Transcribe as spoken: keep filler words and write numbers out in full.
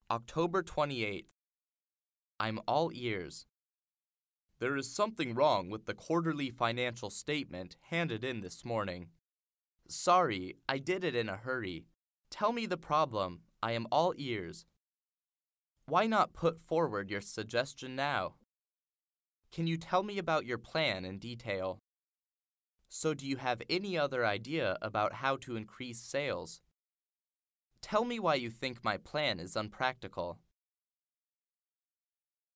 October twenty-eighth. I'm all ears. There is something wrong with the quarterly financial statement handed in this morning. Sorry, I did it in a hurry. Tell me the problem. I am all ears. Why not put forward your suggestion now? Can you tell me about your plan in detail? So do you have any other idea about how to increase sales? Tell me why you think my plan is unpractical.